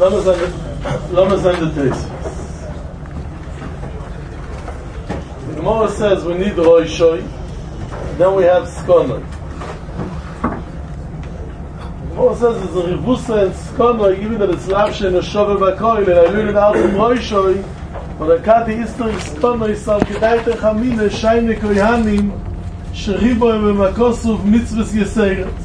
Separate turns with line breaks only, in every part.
Lamas and the taste. The Gemara says we need roishoy, then we have skonoi. The Gemara says it's a rivusa and skonoi, even that it's lavshe and a shove bakoil, and I learned it out from roishoy, but I can't history skonoi, so kedaita chamine, shayne koyanim, sheriboy v'makosov mitzvahs yeseiras.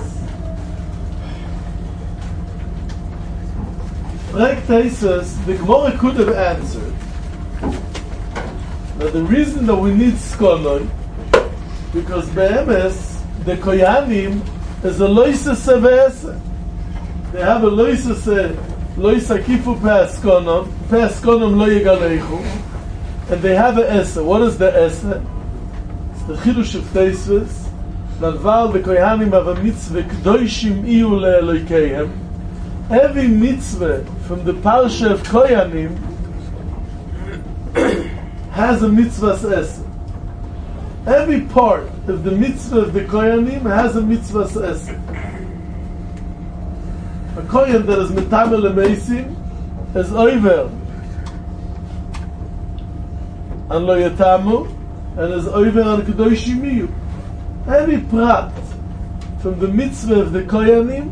The Gemara could have answered that the reason that we need skonoi because be'emes the koyanim is a loisa sevese. They have a loisa kifu pe'askonom lo yegaleichu, and they have a esse. What is the esse? It's the chidush of teisves. Nalval the koyanim have a mitzvah kdoishim iu le'eloikeihem. Every mitzvah from the parsha of Koyanim has a mitzvah's essence. Every part of the mitzvah of the Koyanim has a mitzvah's essence. A Koyan that is metamel emeisim is over and lo yatamu and is over and kedoshim iyu. Every prat from the mitzvah of the Koyanim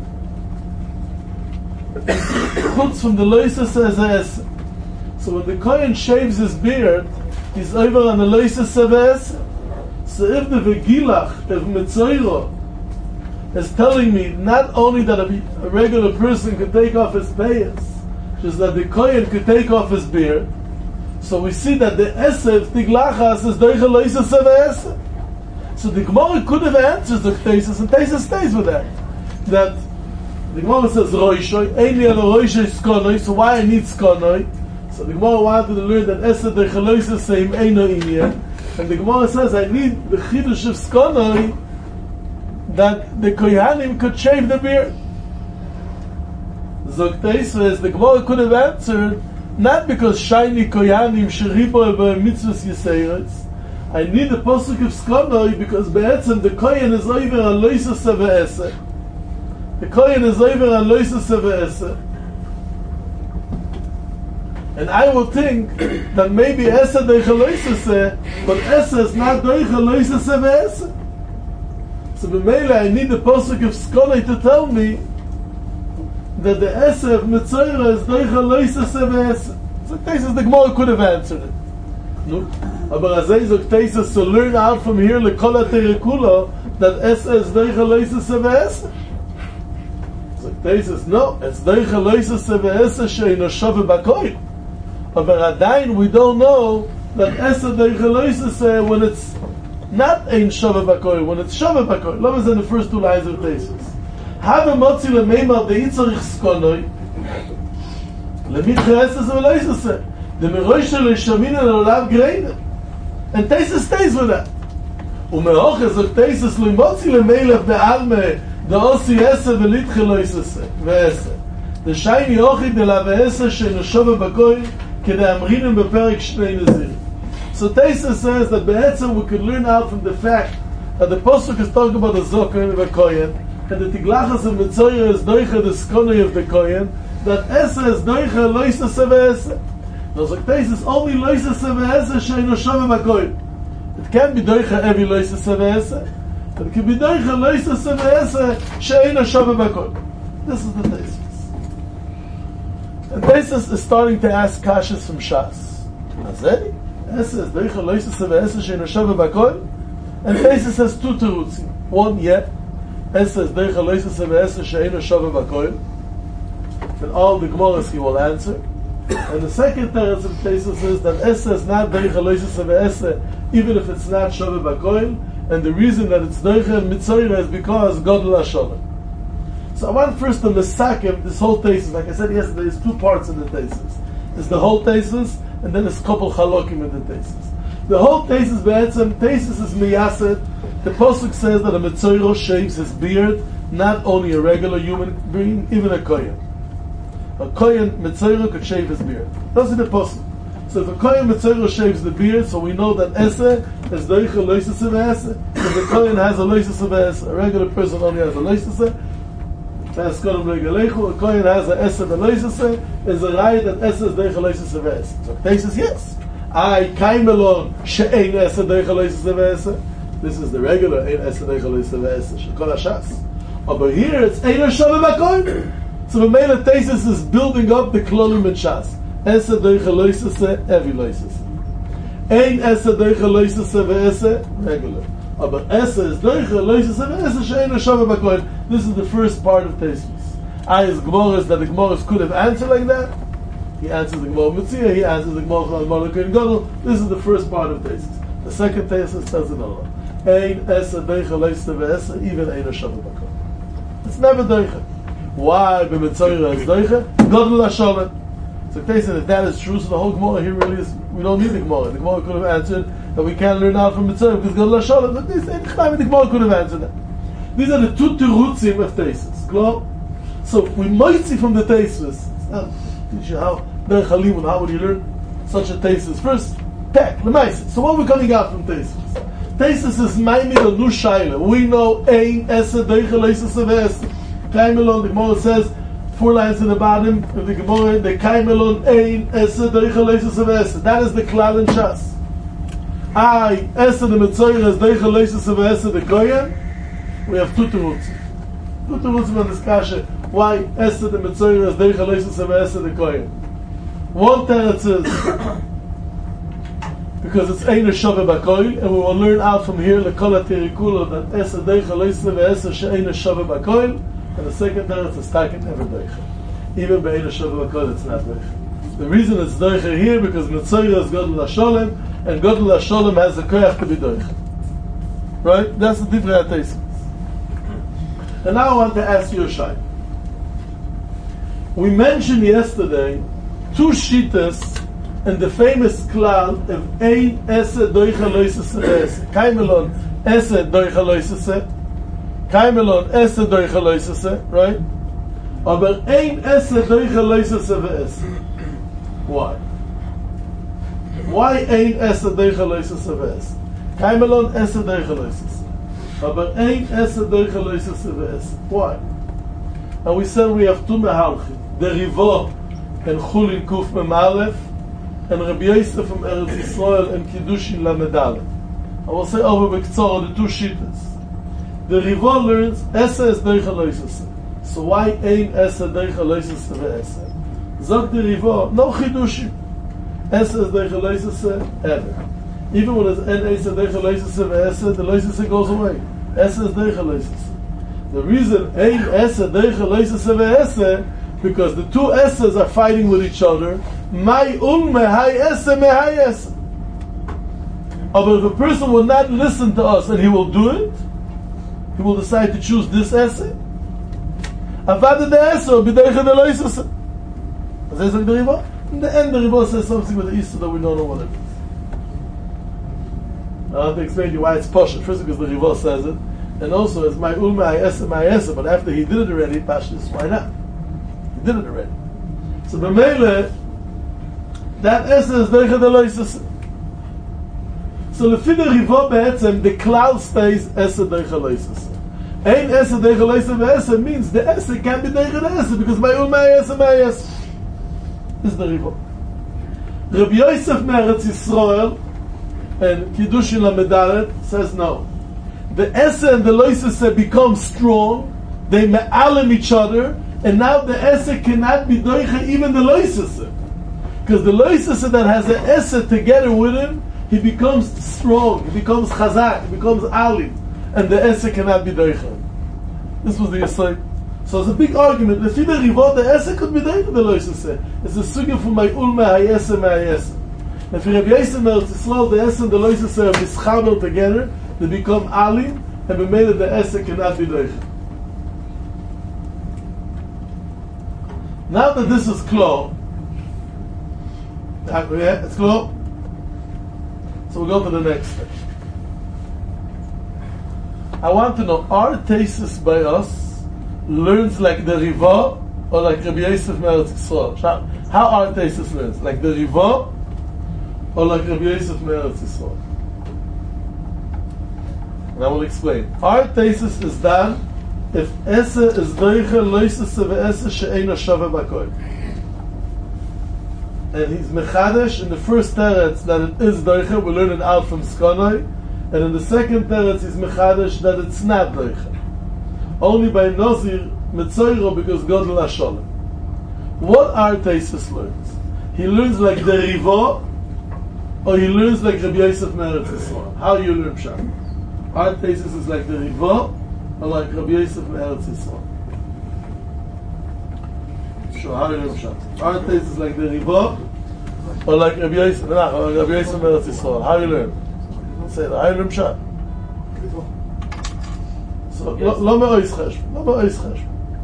chutz from the loisa says es. So when the Kohen shaves his beard, he's over on the loisa says. So if the vegilach of Mitzoiro is telling me not only that a regular person could take off his payas, just that the Kohen could take off his beard, so we see that the esef tiglachas is doicha loisa says. So the Gemara could have answered the thesis, and thesis stays with that. That the Gemara says roishoy, einli ala roishoy skonoi, so why I need skonoi? So the Gemara wanted to learn that Esed the Chaloisa same eino inyan, and the Gemara says I need the chidush of skonoi that the koyanim could shave the beard. Zokteis says the Gemara could have answered not because shiny koyanim sheribo eba mitzvahs yiseiros. I need the posuk of skonoi because be'etzem the koyan is over a loisa seve'eseh. The Kohen is over on loisa seve'eseh. And I will think that maybe Esa doicha loisa se, but Esa is not doicha loisa seve'eseh. So b'meila I need the posuk of Skonoi to tell me that the Esa of Mitzoira is doicha loisa seve'eseh. So Tesis the Gemara could have answered it. No? Aber Azay Zok Tesis to learn out from here lekola terekula that Esa is doicha loisa seve'eseh. Tesis, no, it's doicha loisa seve'eseh she'ino shove bakoil. But adayin we don't know that esa doicha loisa se when it's not ein shove bakoil, when it's shove bakoil. Love is in the first two lines of Tesis. Have a motzi lemeimah deitzarich skonoi lemitcha esa seve'loisa se the meroisha leishamina le'olav greina. And Tesis stays with that. Umehocha zok Tesis lo motzi lemeilach be'almeh the osi ese velitche loisa ve'ese. The shayni ochi de la ve'ese she'no shove bakoil kedei amrinim beperik shnei nezirim. So Tesis says that be'etzem we could learn out from the fact that the Pasuk is talking about the Zokan of the Kohen, and the Tiglachas of Mitzoyer is doicha the Skonoi of the Kohen, that ese is doicha loisa seve'ese. Now so Tesis only loisa seve'ese she'no shove bakoil. It can't be doicha every loisa seve'ese. But it can be doicha loisa seve'eseh she'eino shove bakoil. This is the Tesis. And Tesis is starting to ask kashas from Shas. Azeri? Esa is doicha loisa seve'eseh she'eino shove bakoil? And Tesis has two terutzim. One, Esa is doicha loisa seve'eseh she'eino shove bakoil. And all the Gemaras he will answer. And the second teretz of Tesis is that Esa is not doicha loisa seve'eseh even if it's not shove bakoil. And the reason that it's doicha and mitzoira is because Godel HaSholem. So I want first to mesakim this whole thesis. Like I said yesterday, there's two parts in the thesis. There's the whole thesis, and then there's couple chalokim in the thesis. The whole thesis, be'etzem, thesis is miyased. The Pasuk says that a mitzoira shaves his beard, not only a regular human being, even a kohen. A kohen mitzoira could shave his beard. That's in the Pasuk. So if a Kohen Mitzvah shaves the beard, so we know that Ese is doicha loisa seve'eseh. If the Kohen has a loisa seve'eseh, a regular person only has a loisa seve'eseh. Says Kodem Regalechu, a Kohen has a Esa Beloisese, is a right that Esa is Deicha Loisese Ve'esa. So Tais says yes. I Kaimelon She'ein Esa Deicha Loisese Ve'esa. This is the regular Ein Esa Deicha Loisese Ve'esa, Shekol HaShas. But here it's Ein Shava B'Kohen. So the Mela Taisis is building up the Klolim and Shas. Esa Deicha Loisese, Evi Loisese. Ein Esa Deicha Loisese Ve'esa, regular. But Esa is Deicha Loisese Ve'esa, She'ein Shava B'Kohen. This is the first part of Taisis. His Gemaras that the Gemaras could have answered like that. He answers the Gemara Mitzia, he answers the Gemara Chal Kohen Gadol. This is the first part of Taisis. The second Taisis says another. Ein Esa Deicha Loisese Ve'esa, even Ein Shava B'Kohen. It's never Deicha. Why b'Mitzoyra is Deicha? Gadol HaSholem. So Taisis, if that is true, so the whole Gemara here really is, we don't need the Gemara. The Gemara could have answered that we can't learn out from Mitzoyra because Gadol HaSholem. But this, the Gemara could have answered that. These are the two Terutzim of Taisis. Klar? So we might see from the Taisis, teach you how Derech HaLimud, how would you learn such a Taisis? First, Pek, Lemaisis. So what are we coming out from Taisis? Taisis is Maimid or Nu Shaila. We know Ein Esa Deicha Loisese Ve'esa. Kaimelon, the Gemara says, 4 lines in the bottom of the Gemara, the Kaimelon Ein Esa Deicha Loisese Ve'esa. That is the Klal and Shas. I, Esa the Mitzoyra is Deicha Loisese Ve'esa the Kohen. We have two terutzim. Two terutzim on this kasha. Why Esa the Mitzoyra is Deicha Loisese Ve'esa the Kohen? One teretz is because it's Ein Shava B'Kohen, and we will learn out from here Lekol HaTirikula that Esa Deicha Loisese Ve'esa she'Ein Shava B'Kohen, and the second teretz is Taket never Deicha. Even by Ein Shava B'Kohen it's not Deicha. The reason it's Deicha here because Mitzoyra is Gadol HaSholem, and Gadol HaSholem has a koyach to be Deicha. Right? That's the Divrei HaTeisim. And now I want to ask you a shayla. We mentioned yesterday 2 shitas and the famous klal of Ein Esa Deicha Loisese Ve'esa. Kaimelon Esa Deicha Loisese. Kaimelon Esa Deicha Loisese, right? Aber Ein Esa Deicha Loisese Ve'esa. Why? Why Ein Esa Deicha Loisese Ve'esa? Kaimelon Esa Deicha Loisese. But Ein Esa Deicha Loisese Ve'esa. Why? And we said we have 2 mehalchim. The Rivo and Chulin Kuf Memalef and Rabbi Yosef from Eretz Yisrael and Kiddushin Lamed Aleph. I will say over B'Ktzor the 2 shittas. The Rivo learns Esa is Deicha Loisese. So why Ein Esa Deicha Loisese Ve'esa? Zog the Rivo, no Chidushim. Esa is Deicha Loisese ever. Even when it's En Esa Deicha Loisese Ve'esa, the Loisese goes away. Esa is Deicha Loisese. The reason Ein Esa Deicha Loisese Ve'esa, because the 2 Esas are fighting with each other. Mai Mehai Esa Mehai Esa. But if a person will not listen to us and he will do it, he will decide to choose this Esa. Avad the Esa will be Deicha de Loisese. As I said, the Rivo. In the end, the Rivo says something with the Easter that we don't know what it is. I have to explain to you why it's Pasha. First, because the Rivo says it, and also it's my Esa, but after he did it already, Pasha is why not? He did it already. So B'meile, that Esa is Deicha de Loisese. So Lefi the Rivo be'etzem, the cloud stays Esa Deicha Loisese. Ein Esa Deicha Loisese ve'esa means the Esa can't be Deicha de Esa because my Esa. This is the Rivo. Rabbi Yosef Meretz Yisrael and Kiddushin Lamed Aleph says no. The Esa and the Loisese become strong, they me'alim each other, and now the Esa cannot be Deicha even the Loisese. Because the Loisese that has the Esa together with him, he becomes strong, he becomes chazak, he becomes alim, and the Esa cannot be Deicha. This was the Yisrael. So it's a big argument. The Fida Rivot, the Esa could be Deicha the Loisese. It's a sugya from my Ulma Hayesa Ma'ayesa. And for Rabbi Yosef Meretz Yisrael, the Esa and the Loisese are mischaber together, they become alim, and we made it the Esa cannot be Deicha. Now that this is clear, it's clear. So we'll go to the next step. I want to know, are Taisis by us learns like the Riva or like Rabbi Yosef Meretz Yisrael? How are Taisis learns? Like the Riva or like Rabbi Yosef Meretz Yisrael? And I will explain. Our Taisis is done if Ese is doiche loisese ve'ese she'eino shove bakoil. And he's mechadesh in the first teretz that it is doiche, we learn it out from Skonoi, and in the second teretz he's mechadesh that it's not doiche. Only by Nozir Metzoiro because God will Hasholem. What are Taisus learns? He learns like the Rivo, or he learns like Rabbi Yosef Meretz Yisrael. How you learn Pshat? Our Taisus is like the Rivo, or like Rabbi Yosef Meretz Yisrael. Sure, how you learn Pshat? Our Taisus is like the Rivo, or like Rabbi Yosef Meretz Yisrael. How you learn? Say that. How you learn Pshat? So, lo me'ois cheshbon.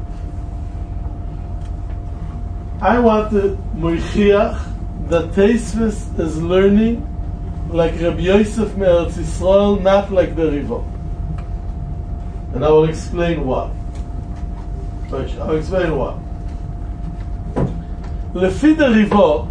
I want to moichiach that Teisvis is learning like Rabbi Yosef Meretz Yisrael, not like the Rivo. And I will explain why. I'll explain why. Lefi the Rivo,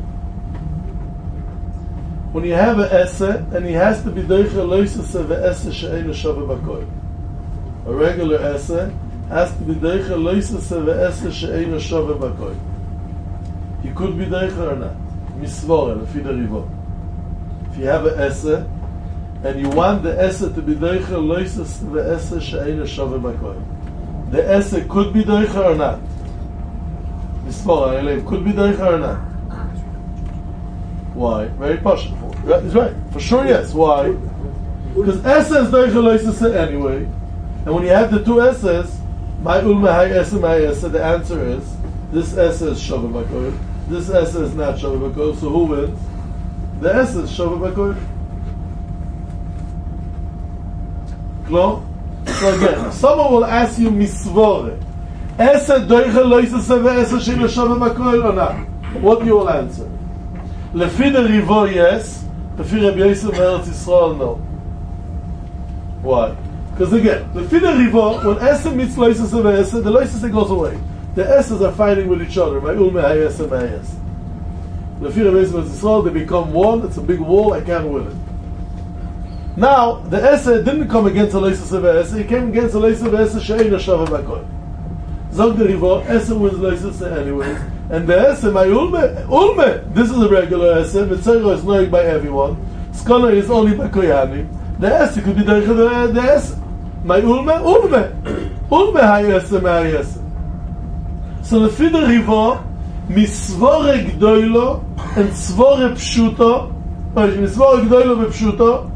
when you have an esse, and he has to be doiche loisese ve'esse she'eino shove bakoil. A regular esse has to be doiche loisese ve'esse she'eino shove bakoil. He could be doiche or not. Misvore, lefi the Rivo. If you have an esse, and you want the esse to be doiche loisese ve'esse she'eino shove bakoil, the esse could be doiche or not. Misvore, could be doiche or not. Why? Very posh. He's right. For sure, yes. Why? Because esse is doiche loisese anyway. And when you have the two S's, my ulme hay esse, the answer is this esse is shove bakoil, this esse is not shove bakoil. So who wins? The esse is shove bakoil. Klar? So again, someone will ask you misvore, esse doiche loisese ve'esse she'eino shove bakoil or not? What you will answer? Lefi the Rivo, yes. Lefi Rabbi Yosef Meretz Yisrael, no. Why? Because again, lefi the Rivo, when esse meets loisese ve'esse, the loisese goes away. The esses are fighting with each other. My ulme hay esse, my esse. Lefi Rabbi Yosef Meretz Yisrael, they become one. It's a big wall. I can't win it. Now the esse didn't come against the loisese ve'esse. He came against the loisese ve'esse she'eino shove bakoil. Zog the Rivo, esse wins loisese anyways. And the esse, my ulme, this is a regular esse. Mitzayro is known by everyone. Scholar is only by koyanim. The esse could be the esse. My ulme hay esse, my esse. So the lefi the Rivo, misvore gdoilo and svore pshuto, misvore gdoilo v'pshuto,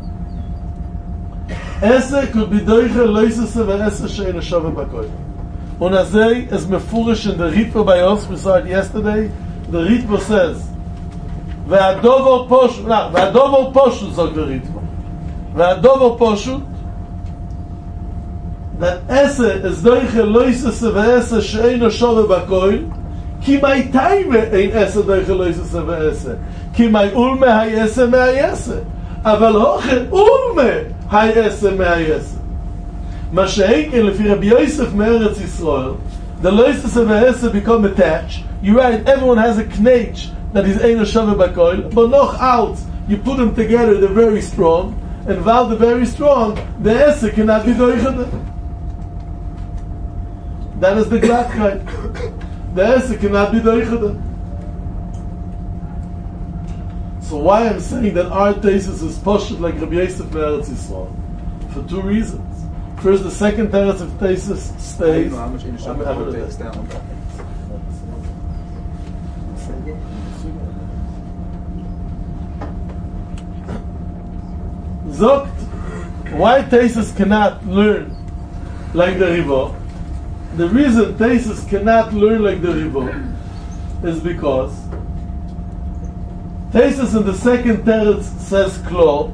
esse could be doiche loisese ve'esse she'eino shove bakoil. Und azay is mefurish in the Ritva by us, we saw it yesterday. The Ritva says, ve'adovo poshut, ve'adovo poshut, zog the Ritva. Ve'adovo poshut, that esse is doiche loisese ve'esse she'eino shove bakoil, ki mai taime ein esse doiche loisese ve'esse, ki mai ulme hay esse me hay esse, aval hoche ulme hay esse me hay esse. Ma she'enken lefi Rabbi Yosef Meretz Yisrael, the loisese ve'esse become attached. You're right, everyone has a knetch that is eino shove bakoil, but noch out, you put them together, they're very strong, and while they're very strong, the esse cannot be doiche. That is the glattkeit. The esse cannot be doiche. So why I'm saying that our thesis is pushed like Rabbi Yosef Meretz Yisrael? For two reasons. First, the second teretz of thesis stays.
How much takes down?
Zogt, why thesis cannot learn like the Rivo? The reason thesis cannot learn like the Rivo is because thesis in the second teretz says klo,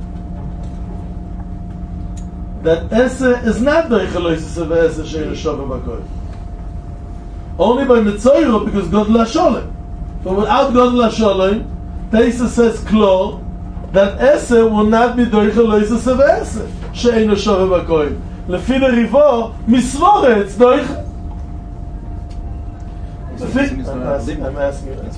that esse is not doiche loisese ve'esse she'eino shove bakoil. Only by Mitzoiro, because God l'asholem. But without God l'asholem, Teisa says klo, that esse will not be doiche loisese ve'esse she'eino shove bakoil. Lefi the Rivo, misvore, it's doiche. I'm asking you.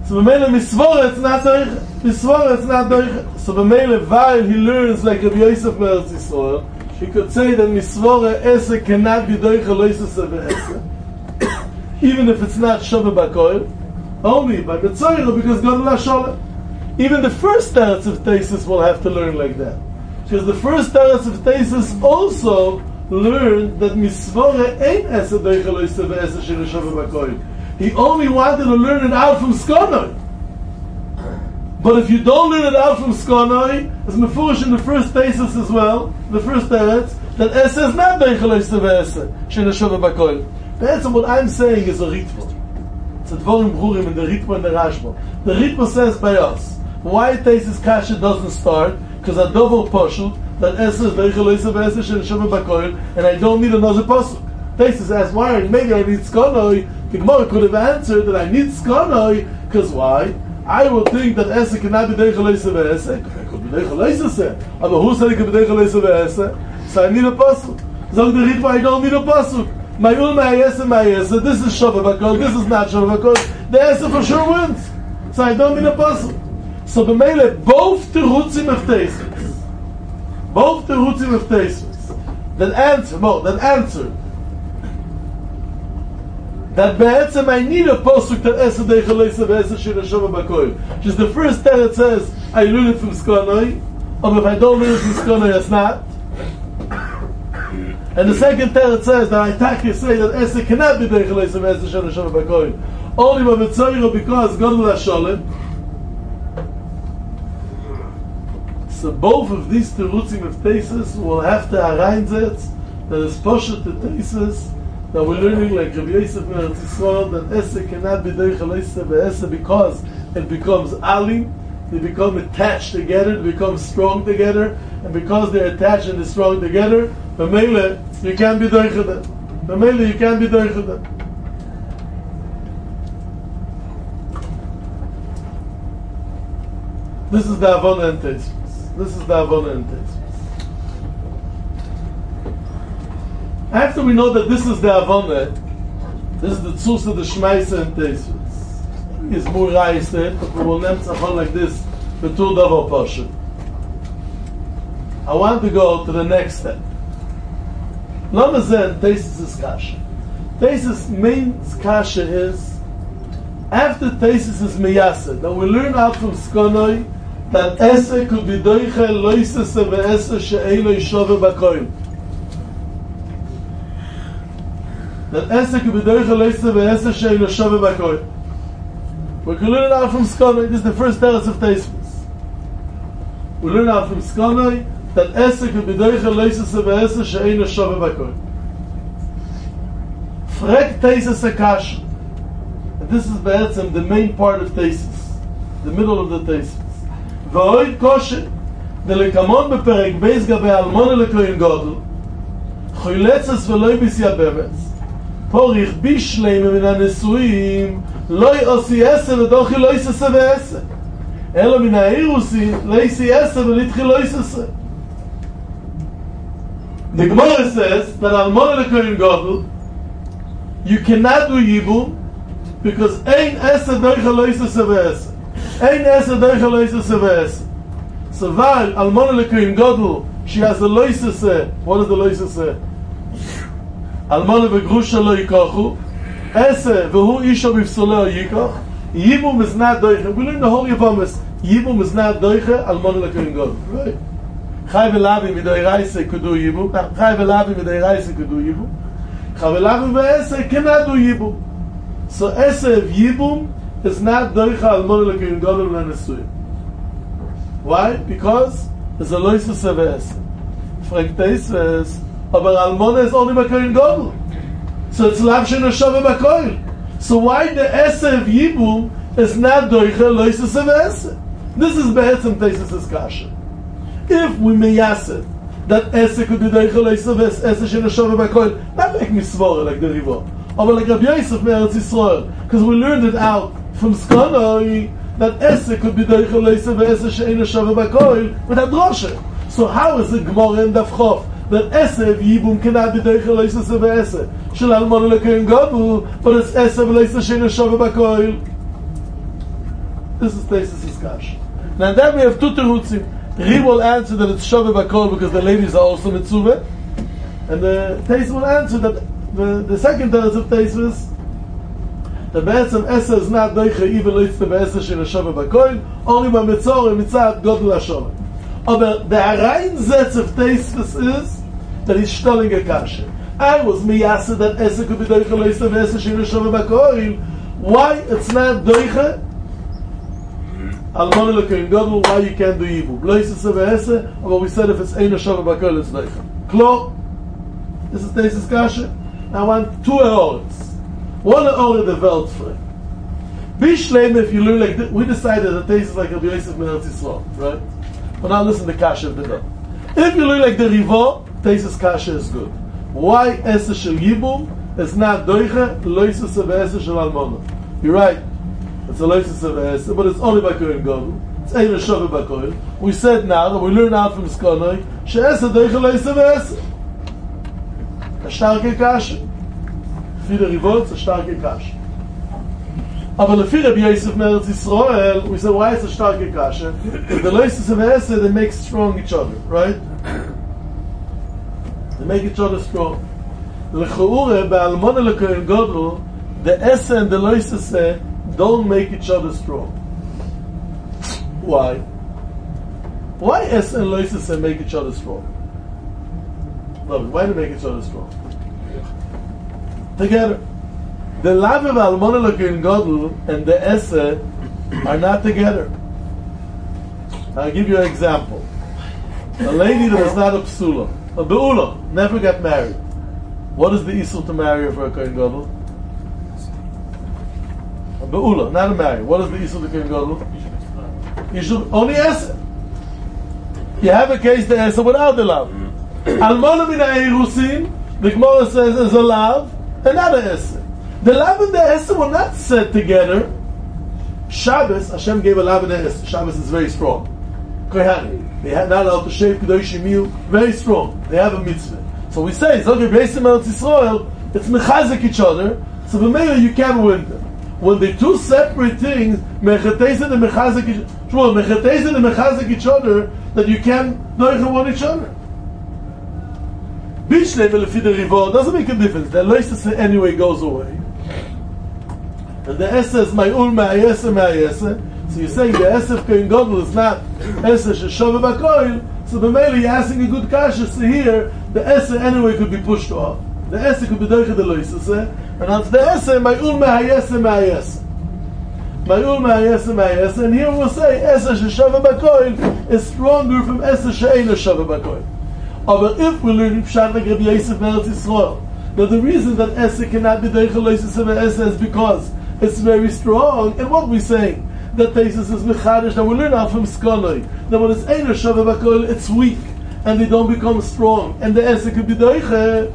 So b'meile misvora, it's not doiche. Misvora, it's not doiche. So b'meile, while he learns like Rabbi Yosef Meretz Yisrael, he could say that misvora esse cannot be doiche loisese ve'esse. Even if it's not shove b'koil, only by Mitzayra, because God will Hasholem. Even the first teretz of Teisus will have to learn like that. Because the first teretz of Teisus also learned that misvora ain't esse doiche loisese ve'esse shene shove b'koil. He only wanted to learn it out from Skonoi. But if you don't learn it out from Skonoi, as Mefurish in the first Teisus as well, the first teretz, that Esse is not Doiche Loise Ve'esse, Shene Shove B'Koil. That's what I'm saying is a Ritmo. It's a Dvorim Brurim in the Ritmo and the Rashba. The Ritmo says by us, why Teisus Kasha doesn't start? Because I double Poshut, that Esse is Doiche Loise Ve'esse, Shene Shove B'Koil, and I don't need another Posuk. Teisus asks, why? Maybe I need Skonoi. The Gemara could have answered that I need Skonoi, because why? I would think that Esse cannot be Doiche Loise Ve'esse. It could be Doiche Loise. But who said it could be Doiche Loise Ve'esse? So I need a pasuk. So the Ritva, I don't need a pasuk. My Esse. This is Shove B'Koil. This is not Shove B'Koil. The Esse for sure wins. So I don't need a pasuk. So the Mele, both Terutzim of Teisus. Both Terutzim of Teisus. That answer. That be'etzem I need a posuk that Esse Doiche Loise Ve'esse Shene Shove B'Koil. Just the first teretz says, I learn it from Skonoi, or if I don't learn it from Skonoi, it's not. And the second teretz says that I take say that Esse cannot be Doiche Loise Ve'esse Shene Shove B'Koil. Only by Mitzayro because God will Hasholem. So both of these terutzim of Teisus will have to arrange it, that is Poshet to Teisus, that we're learning like Rabbi Yosef Meretz Yisrael that Esse cannot be Doiche Loise Ve'esse because it becomes alim, they become attached together, they become strong together, and because they're attached and they're strong together, B'meile, you can't be Doiche them. B'meile, you can't be Doiche them. This is the Avona and Teisus. After we know that this is the Avona, this is the Tzus of the Shmaisa and Teisus. It's more Raised, but we will name something like this, the two Davar Pasha. I want to go to the next step. Lamazen, Teisus is Kasha. Teisus main Kasha is, after Teisus is Meyaseh, that we learn out from Skonoi, that Esse could be Doiche Loise Ve'esse She'eino Shove B'Koil. That Esse could be Doiche Loise Ve'esse She'eino Shove B'Koil. We can learn out from Skonoi. This is the first teretz of Teisus. We learn out from Skonoi that Esse could be Doiche Loise Ve'esse She'eino Shove B'Koil. Frek Teisus Akash. And this is the main part of Teisus, the middle of the Teisus. V'oid koshe, delekamon beperek beis gabe almona lekoyin godel, choyletzes v'loi bisyabemetz, porich bishleim min hanesuim, loi osi esse v'dochi loisese ve'esse, elo min ha'irusim, leisi esse v'litchi loisese. The Gemara says that almona lekoyin godel, you cannot do yibum, because ein esse doiche loisese ve'esse. Ein Esse Doiche Loise Ve'esse. So while Almona Lekoyin Godel, she has a Loise. What is the Loise? Almona V'Grusha Lo Yikochu. Esse V'hu Isha B'V'Soleo Yikoch. Yibum is not Doiche. We learn the whole Yibum. Yibum is not Doiche, Almona Lekoyin Godel. Right? Chai V'Lavi V'Doiraise could do Yibum. Chai V'Lavi V'Doiraise could do Yibum. Chai V'Lavi V'Esse cannot do Yibum. So Esse of Yibum is not Doiche Almona Lekoyin Godel L'Nesuyim. Why? Because there's a Loise Ve'esse. Frek Teisus, aber Almona is only Lekoyin Godel. So it's Lav Shene Shove B'Koil. So why the Esse of Yibum is not Doiche Loise Ve'esse? This is Be'etzem Teisus' Kasha. If we meyaseh that Esse could be Doiche Loise Ve'esse, Esse Shene Shove B'Koil, not like Misvora, like the Rivo, but like Rabbi Yosef Meretz Yisrael, because we learned it out from Skonoi that Esse could be Doiche Loise Ve'esse She'eino Shove B'Koil with a droshe. So how is it Gemara in Daf Chof that Esse of Yibum cannot be Doiche Loise Ve'esse Shel Almona Lekoyin Godel, but it's Esse Ve'Loise She'eino Shove B'Koil? This is Taisus' Kash. Now then we have two terutzim. Ri will answer that it's Shaveh Bakol because the ladies are also Mitzuvah. And the Taisus will answer that the second teretz of Taisus, the Be'etzem Esa is not Doiche even Litzte Be'esa Shel Shaveh Bakol, only by Mitzor and Mitzat Godel HaSholem. But the Arayinzetz of Taisus is that he's stealing a kasha. I was miyasa that Esa could be Doiche Litzte Be'esa Shel Shaveh Bakol. Why it's not Doiche? Almona L'Kohen Gadol, why you can't do Yibum? Loisese Be'esa, but we said if it's Eino Shaveh Bakol, it's Doiche. Klo. This is Taisus Kasha. I want two Eorets. One Eoret developed for it. Bishleim, if you learn like this, we decided that Taisus is like Rabbi Yosef ben Eretz Yisrael, right? But now listen to Kasha of the day. If you learn like the Rivo, Taisus Kasha is good. Why Esa Shel Yibum is not Doiche, Loisese Be'esa Shel Almona? You're right. It's a Loisese Be'esa, but it's only by Kohen Gadol. It's Eino Shaveh Bakol. We said now, that we learn out from Skonoi, She'esa Doiche Loisese Be'esa. A starke Kasha. Viele Rivot, a starke Kasha. Aber lefi Rabbi Yosef Meretz Yisrael, we said, why is a starke Kasha? The Loisese Be'esa, they make strong each other, right? They make each other strong. L'cha'ure, be'almona l'kohen gadol, the Esa and the Loisese don't make each other strong. Why? Why Esa and Loisese make each other strong? Why do they make each other strong? Together. The Lav of Almona L'Kohen Gadol and the Esa are not together. I'll give you an example. A lady that is not a psula, a be'ula, never got married. What is the issur to marry her for a Kohen Gadol? A be'ula, not a married. What is the issur to Kohen Gadol? You should only Esa. You have a case the Esa without the Lav. Almona min ha'erusin, the Gemara says, is a lav and not a Esa. The lav and the Esa were not set together. Shabbos, Hashem gave a lav and a Esa. Shabbos is very strong. Kohanim, they are not allowed to shave Kedoshim Miu, very strong. They have a mitzvah. So we say, Zogir Beisim Eretz Yisrael, it's mechazik each other, so b'meila you can't win them. When the two separate things, mechateisen and mechazik each other, that you can't doiche one each other. Bishleim lefi the Rivo doesn't make a difference. The Loisese anyway goes away, and the Esa is Ma'ul Ma'ayese. So you're saying the Esa of Kohen Gadol is not Esa Shel Shaveh Bakol. So b'meili you're asking a good kasha. So here the Esa anyway could be pushed off. The Esa could be doiche the Loisese, and that's the Esa Ma'ul Ma'ayese. Ma'ul Ma'ayese. And here we'll say Esa Shel Shaveh Bakol is stronger from Esa She'eino Shaveh Bakol. But if we learn Pshat like Rabbi Yosef Meretz Yisrael, that the reason that Esa cannot be Doiche Loisese Be'esa is because it's very strong, and what we're saying, that Taisus is Mechadish, that we learn out from Skonoi, that when it's Eino Shaveh Bakol, it's weak, and they don't become strong, and the Esa could be Doiche,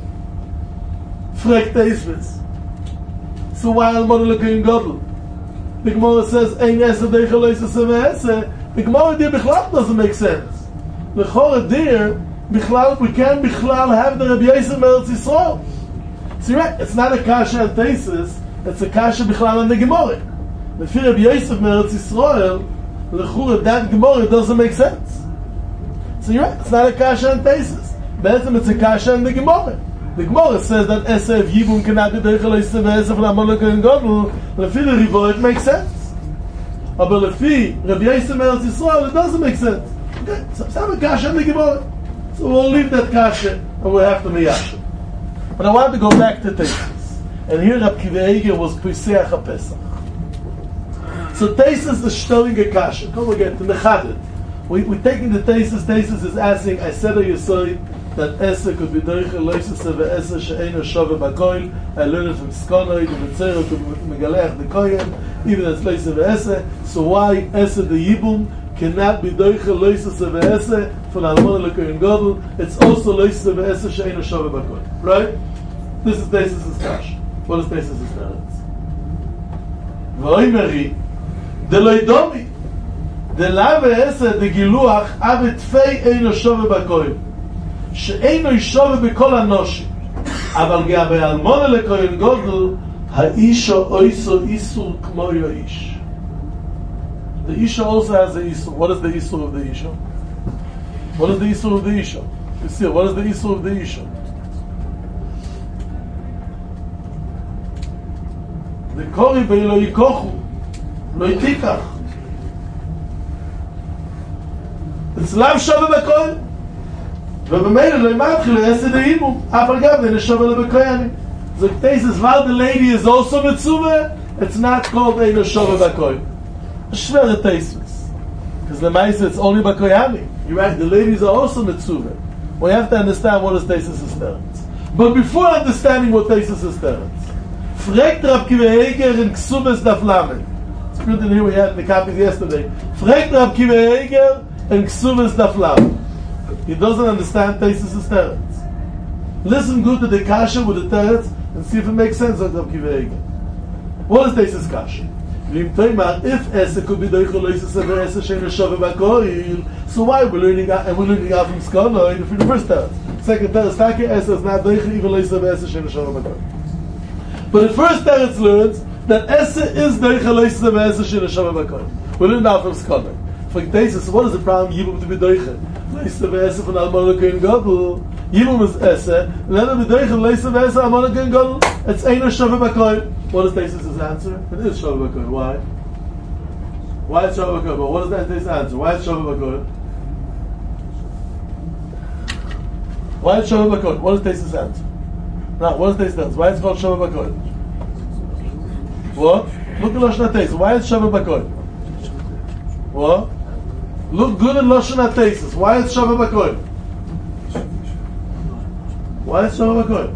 Frek Taisus. So why Almona L'Kohen Gadol? The Gemara says, Ein Esa Doiche Loisese Be'esa. The Gemara there Bichlal doesn't make sense. The Chorah there, Bichlal, we can't Bichlal have the Rabbi Yosef Meretz Yisrael. So you're right, it's not a kasha and Taisus, it's a kasha Bichlal and the Gemara. If you're Rabbi Yosef Meretz Yisrael, that Gemara doesn't make sense. So you're right, it's not a kasha and Taisus. But it's a kasha and the Gemara. The Gemara says that Esa of Yibum cannot be Doiche Loisese Be'esa from Almona L'Kohen Gadol. Lefi the Rivo, it makes sense. But lefi Rabbi Yosef Meretz Yisrael, it doesn't make sense. Okay, so it's not a kasha and the Gemara. So we'll leave that kasha and we'll have to miyasha. But I want to go back to Taisus. And here Rab Kiva Eiger was Pesach HaPesach. So Taisus is shtelling a kasha. Come again to Mechadet. We're taking the Taisus. Taisus is asking, I said to you, that Esa could be Doiche Loisese Be'esa She'eino Shaveh Bakol. I learned it from Skonoi, the Mitzera, to Megaleach the Kohen, even as Loisese Be'esa. So why Esa the Yibum cannot be Doiche Loisese Be'esa from Almona L'Kohen Gadol? It's also Loisese Be'esa She'eino Shaveh Bakol. Right? This is Taisus' Kash. What is Taisus' Meretz? V'oimeri de loidomi de la Esa de Giluach avetfei Eino Shaveh Bakol she'eino Shaveh B'kol Anoshim אבל גם באלמונה לכהן גודל האיש או איסו איסור כמו יאיש. The Isha also has the Isur. What is the Isur of the Isha? What is the Isur of the Isha? You see, what is the Isur of the Isha? The Kori Be'lo Yikochu, Lo Yitikach. It's Lav Shava B'Kohen. ובמילא לא ימתחיל לעשד האימום, אף אגב, זה נשווה לבקוינים. So cases while the lady is also Metzuva, it's not called a Neshova Bakoy. Shver Teismus. Because the Maisa it's only Bakoyami. You're right, the ladies are also Metzuva. We have to understand what is Teismus Esterens. But before understanding what Teismus Esterens, fragt Rab Kiva Eger in Ksubes Daf Lamed. It's printed here we had in the copies yesterday. Fragt Rab Kiva Eger in Ksubes Daf Lamed. He doesn't understand Teismus Esterens. Listen good to the Kasha with the Teretz and see if it makes sense of Rab Kiva Eger. What is Teismus Kasha? If Esa could be Deichel Leisese Ve'esa Shein Neshove Bakoil, so why we're learning out from Skana in the first Teretz? Second Teretz, Take Esa is not Deichel even Leisese Ve'esa Shein Neshove Bakoil. But the first Teretz learns that Esa is Deichel Leisese Ve'esa Shein Neshove Bakoil. We're learning out from Skana. For Teismus, what is the problem? Yibum to be Deichel Leisese Ve'esa from Almona Kohen Gadol. Yibum is Esa, and then the Deichel Leisese Ve'esa Almona Kohen Gadol. It's Ein Neshove Bakoil. What is Teismus' answer? It is Shava Bakoil. Why? Why is Shava Bakoil? But what is that Teismus' answer? Why is Shava Bakoil? Why is Shava Bakoil? What is Teismus' answer? Now, what is Teismus' answer? Why is it called Shava Bakoil? What? Look at Lashon HaTeissus. Why is Shava Bakoil? What? Look good at Lashon HaTeissus. Why is Shava Bakoil? Why is Shava Bakoil?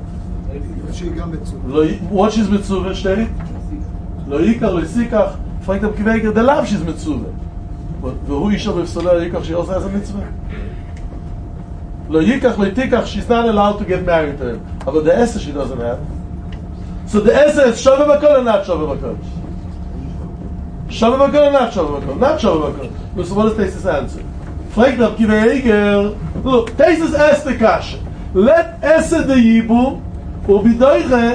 What is Metzuva steht? Lo Yikach, Lo Yisikach. Fragt Rab Kiva Eger, the love she's Metzuva. But who Isha B'Psola Lo Yikach, she also has a mitzvah. Lo Yikach, Lo Yitikach, she's not allowed to get married to him. But the Esa she doesn't have. So the Esa is Shava Bakoil or not Shava Bakoil? Shava Bakoil or not Shava Bakoil? Not Shava Bakoil. So what is Teismus' answer? Fragt Rab Kiva Eger, look, Teismus asked the Kasha. Let Esa the Yibum because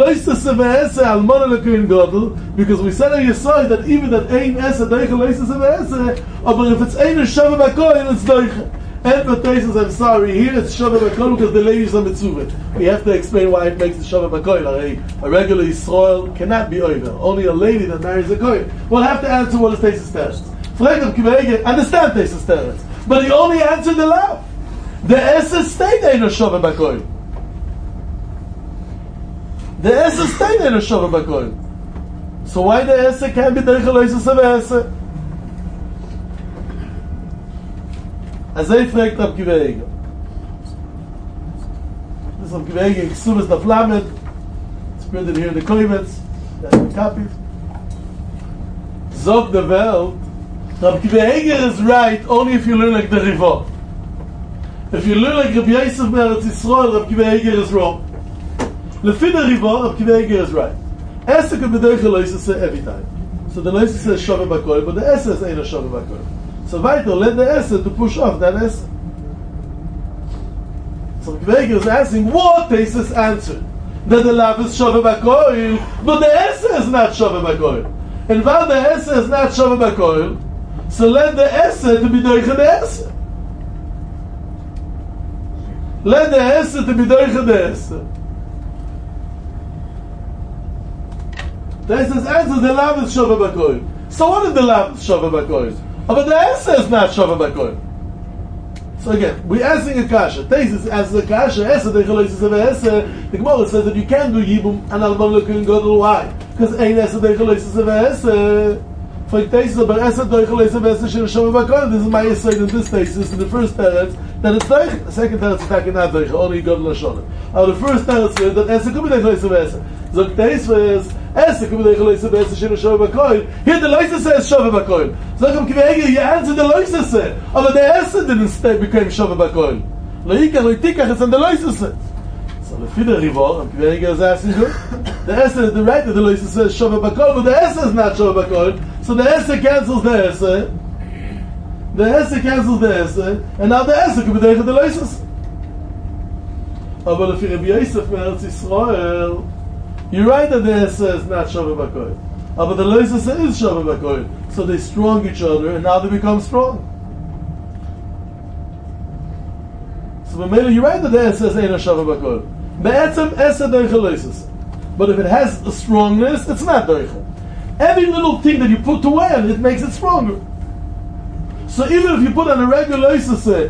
we said on your side that even that Ein Esa Deichel Leisese Ve'esa, but if it's Ein Shava Bakoil, it's Deichel. And for Teismus, I'm sorry, here it's Shava Bakoil because the ladies are Metzuva. We have to explain why it makes the Shava Bakoil. A regular Yisrael cannot be Oiver. Only a lady that marries a Koil. We'll have to answer what is Teismus' Teretz. Fragt Rab Kiva Eger, understand Teismus' Teretz. But he only answered the law. The Esa stayed Ein Shava Bakoil. The Esa stayed in a Shava Bakoil. So why the Esa can't be Deichel Leisese Ve'esa? As I fragt Rab Kiva Eger. This Rab Kiva Eger in Ksubas Daf Lamed. It's printed here in the Koivets. That's the copies. Zog the Welt. Rab Kiva Eger is right only if you learn like the Rivot. If you learn like Rabbi Yosef Me'eretz Yisrael, Rab Kiva Eger is wrong. Lefi the Rivot, Rab Kiva Eger is right. Esa could be Deichel Leisese every time. So the Leisese is Shava Bakoil, but the Esa is Ein Shava Bakoil. So weiter, let the Esa to push off that Esa. So Rab Kiva Eger is asking, what Teismus answered? That the love is Shava Bakoil, but the Esa is not Shava Bakoil. And while the Esa is not Shava Bakoil, so let the Esa to be Deichel the Esa. Let the Esa to be Deichel the Esa. Teismus answers the lav is Shava Bakoil. So what is the lav is Shava Bakoil? But the Esa is not Shava Bakoil. So again, we're asking a kasha. Teismus answers a kasha. Esa Deichel Leisese Ve'esa. The Gemara says that you can't do Yibum and Almona Kohen Gadol. Why? Because Ein Esa Deichel Leisese Ve'esa. For Teismus, but Esa Deichel Leisese Ve'esa Shein Shava Bakoil. This is my insight in this Teismus. In the first Teretz, that it's Deichel. The second Teretz is not Deichel. Only Gadol Lashon. The first Teretz is that Esa could be Deichel Leisese Ve'esa. So Teismus Esa could be Deichel Leisese Ve'esa Shein Shava Bakoil. Here the Leisese says Shava Bakoil. So Rab Kiva Eger, you answered the Leisese. But the Esa didn't become Shava Bakoil. Lo Yikach, Lo Yitikach, it's on the Leisese. So the Fidder Rivor, Rab Kiva Eger is asking you, the Esa is the right that the Leisese says Shava Bakoil, but the Esa is not Shava Bakoil. So the Esa cancels the Esa. The Esa cancels the Esa, and now the Esa could be Deichel the Leisese. But if Rabbi Yosef Me'eretz Yisrael, you're right that the Esa is not Shava Bakoil. but the loises is shava b'koil. So they strong each other, and now they become strong. So when you write that there it says Eina shava b'koil. Be'etzem esa doiche loises. But if it has a strongness, it's not doiche. Every little thing that you put away on it makes it stronger. So even if you put on a regular loises, it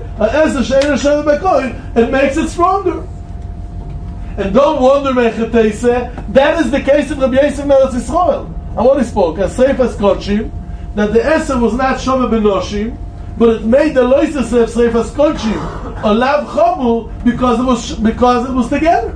makes it stronger. And don't wonder, that is the case of Rabbi Yosef Meretz Yisrael. And what he spoke, as safe as Kodshim, that the Eser was not Shova Benoshim, but it made the loises of safe as Kodshim a lav chabu because it was together.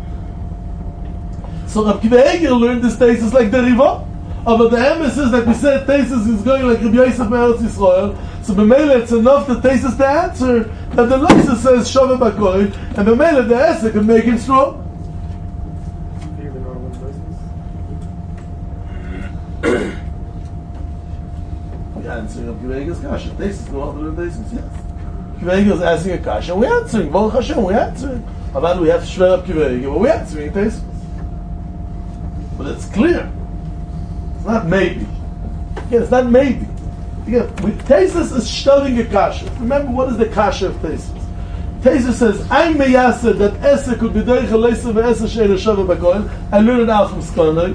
So Rabbi Kiva Eger learned this thesis like the Riva. But the emes is that we said thesis is going like Rabbi Yosef Meretz Yisrael. So b'meila it's enough the thesis to answer that the Loisa says Shava B'Koil, and b'meila the Esek can make him strong. We're answering Rabbi Kiva Eger's kasha. Thesis no other than thesis, yes. Kiva Eger is asking a kasha, and we're answering. Baruch Hashem, we're answering. But we have to shver up Kiva Eger, but we're answering thesis. But it's clear. It's not maybe. Again, it's not maybe. Again, Tesis is shtelling a kasha. Remember, what is the kasha of Tesis? Tesis says, I'm meyaseh that Esa could be doiche leisa ve'esa she'ena shava b'koil. I learned it out from Skonoi.